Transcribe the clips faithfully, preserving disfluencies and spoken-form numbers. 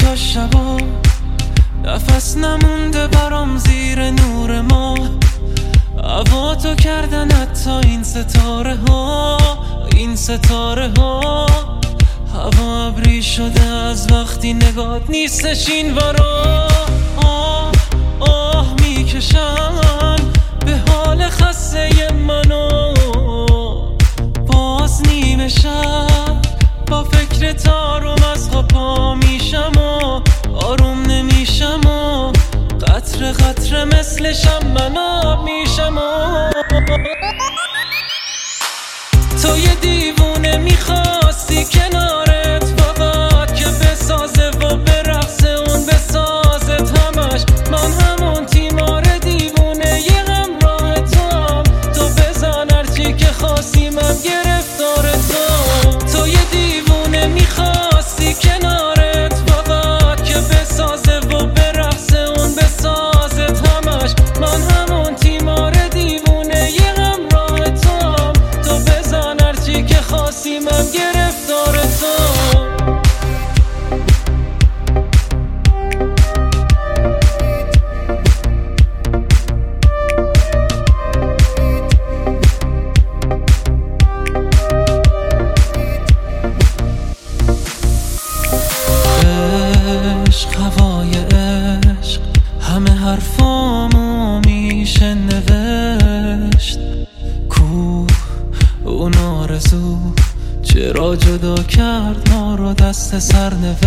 تا شبا نفس نمونده برام زیر نور ما. هوا تو کردن حتی این ستاره ها، این ستاره ها. هوا ابری شده از وقتی نگات نیستش این ورا. آه آه میکشن به حال خسته منو. باز نیمه شب با فکر تاروم از خواب پا میشم و آروم نمیشم و قطره قطره مثل شم آب میشم و تو یه دیوونه میخواستی کنارت فقط که بسازه و برقصه اون بسازت همش. من همون تیمار دیوونه یه همراه توام. تو بزن هرچی که خواستی من گرفتار تو. تو یه دیوونه میخواستی کنارت فقط که بسازه و برقصه اون بسازت همش. من همون تیمار دیوونه یه همراه توام. تو بزن هرچی که خواستی من گرفتار تو. عشق هوای عشق همه حرفامو میشه نوشت. کوه اون آرزو چرا جدا کرد ما رو دست سر نوشت.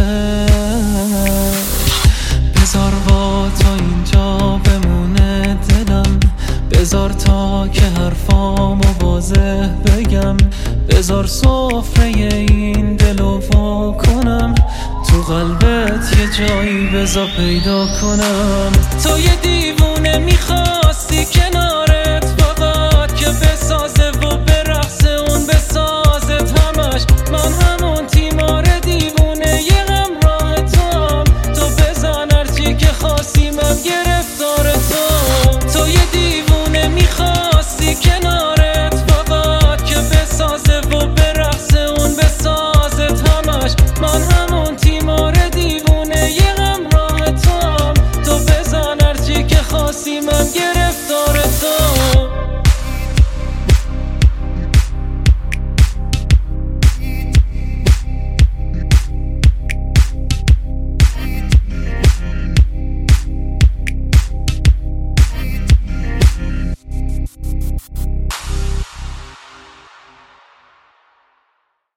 بذار با تو اینجا بمونه دلم. بذار تا که حرفامو واضح بگم. بذار سفره این دلو وا کنم. تو قلبت یه جایی بذار پیدا کنم. تو یه دیوونه